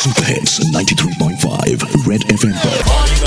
Super hits 93.5 red FM पर।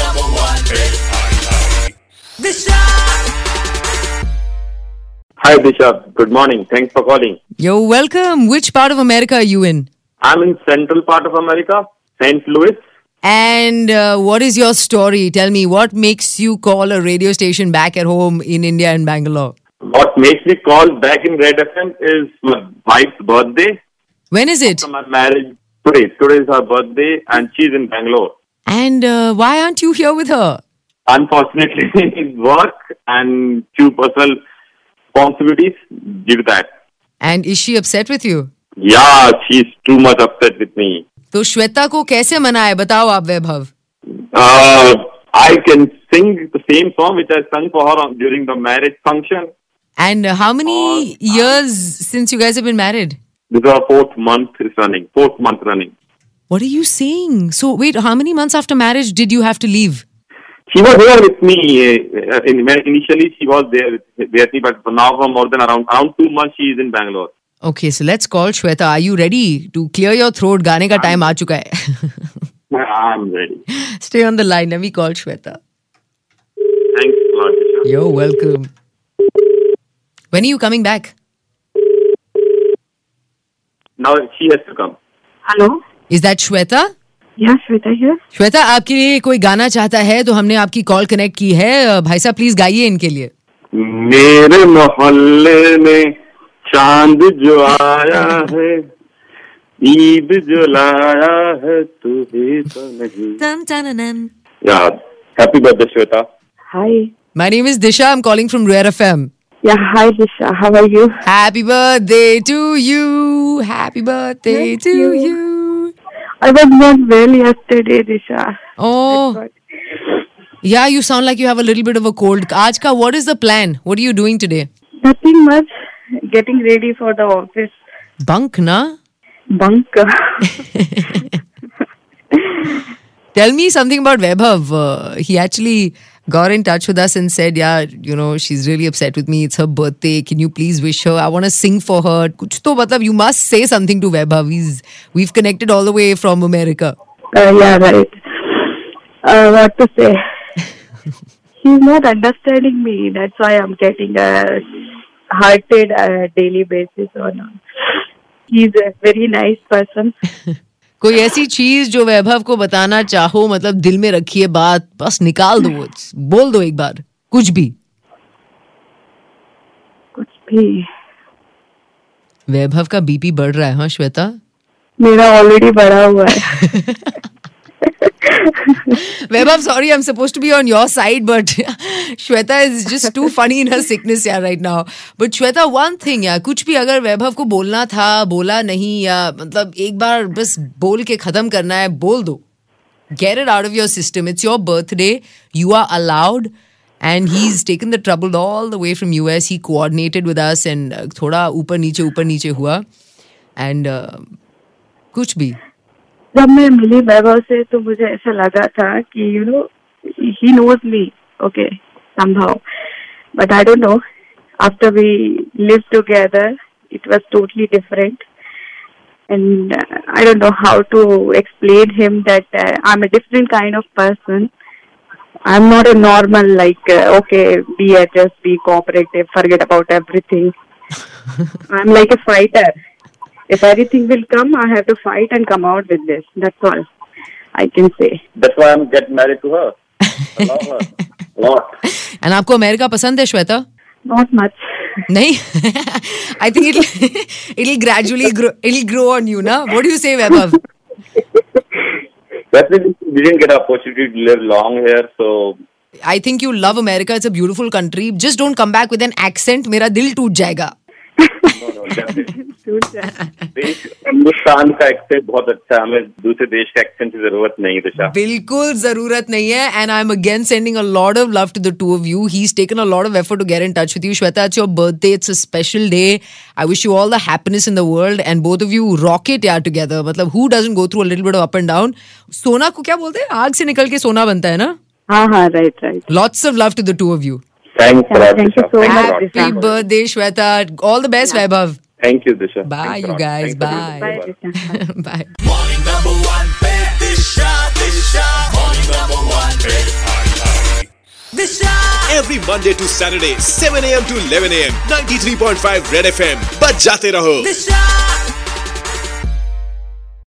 Hi Disha, good morning. Thanks for calling. You're welcome. Which part of America are you in? I'm in central part of America, St. Louis. And what is your story? Tell me, what makes you call a radio station back at home in India and Bangalore? What makes me call back in Red FM is my wife's birthday. When is it? After my marriage, today is her birthday and she's in Bangalore. And why aren't you here with her? Unfortunately, work and few personal responsibilities due to that. And is she upset with you? Yeah, she's too much upset with me. तो श्वेता को कैसे मनाए बताओ आप वैभव. I can sing the same song which I sang for her during the marriage function. And how many years since you guys have been married? This is our fourth month running. What are you saying? So wait, how many months after marriage did you have to leave? She was here with me. Initially, she was there with me, but now for more than around 2 months, she is in Bangalore. Okay, so let's call Shweta. Are you ready to clear your throat? गाने का time आ चुका है. I'm ready. Stay on the line. Let me call Shweta. Thanks a lot, Disha. You're welcome. When are you coming back? Now she has to come. Hello. Is that Shweta? या Shweta here. Shweta आपके लिए कोई गाना चाहता है तो हमने आपकी कॉल कनेक्ट की है. भाई साहब प्लीज गाइए इनके लिए. मेरे मोहल्ले में चांद जो आया है, ईद जो लाया है, तू ही तो नहीं. Yeah, happy birthday, Shweta. Hi. My name is Disha. I'm calling from Rare FM. Yeah, hi Disha. How are you? Happy birthday to you. Happy birthday Thank to you. you. I was not well yesterday, Disha. Oh. Yeah, you sound like you have a little bit of a cold. Aaj ka, what is the plan? What are you doing today? Nothing much. Getting ready for the office. Bunk, na? Bunk. Tell me something about Vaibhav. He actually got in touch with us and said, yeah, you know, she's really upset with me. It's her birthday. Can you please wish her? I want to sing for her. Kuch to matlab, you must say something to Vaibhav. We've connected all the way from America. Yeah, right. What to say? He's not understanding me. That's why I'm getting hurted daily basis on. He's a very nice person. कोई ऐसी चीज जो वैभव को बताना चाहो, मतलब दिल में रखिए बात, बस निकाल दो, बोल दो एक बार, कुछ भी. वैभव का बीपी बढ़ रहा है. हाँ श्वेता, मेरा ऑलरेडी बढ़ा हुआ है. Vaibhav, sorry, I'm supposed to be on your side, but Shweta is just too funny in her sickness right now. But Shweta, one thing कुछ भी अगर वैभव को बोलना था, बोला नहीं, या मतलब एक बार बस बोल के खत्म करना है, बोल दो. Get it out of your system. It's your birthday. You are allowed. And he's taken the trouble all the way from US. He coordinated with us and थोड़ा ऊपर नीचे हुआ. And कुछ भी. जब मैं मिली वैभव से तो मुझे ऐसा लगा था कि he knows me, okay, somehow, but I don't know, after we lived together it was totally different, and I don't know how to explain him that I'm a different kind of person. I'm not a normal okay, be adjust, be cooperative, forget about everything. I'm like a fighter. If anything will come, I have to fight and come out with this. That's all I can say. That's why I'm getting married to her. I love her a lot. And आपको America पसंद है Shweta? Not much. नहीं? I think it'll gradually grow on you, na? What do you say, Vaibhav? Definitely, we didn't get an opportunity to live long here, so. I think you love America. It's a beautiful country. Just don't come back with an accent. मेरा दिल टूट जाएगा. No, definitely. Hindustan का accent बहुत अच्छा है. हमें दूसरे देश का एक्सेंट की जरूरत नहीं है दिशा. बिल्कुल जरूरत नहीं है. And I'm again sending a lot of love to the two of you. He's taken a lot of effort to get in touch with you. Shweta, it's your birthday. It's a special day. I wish you all the happiness in the world. And both of you rock it यार together. मतलब who doesn't go through a little bit of up and down? सोना को क्या बोलते हैं? आग से निकल के सोना बनता है ना? हाँ, right. Lots of love to the two of you. Thanks a lot, Thank you so much. Happy birthday, Shweta. All the best, Vaibhav. Thank you, Disha. Bye, Thanks a you lot. guys. Thanks for Bye. being here. Bye. Morning number one. every Monday to Saturday, 7 a.m. to 11 a.m. 93.5 Red FM. बच जाते रहो.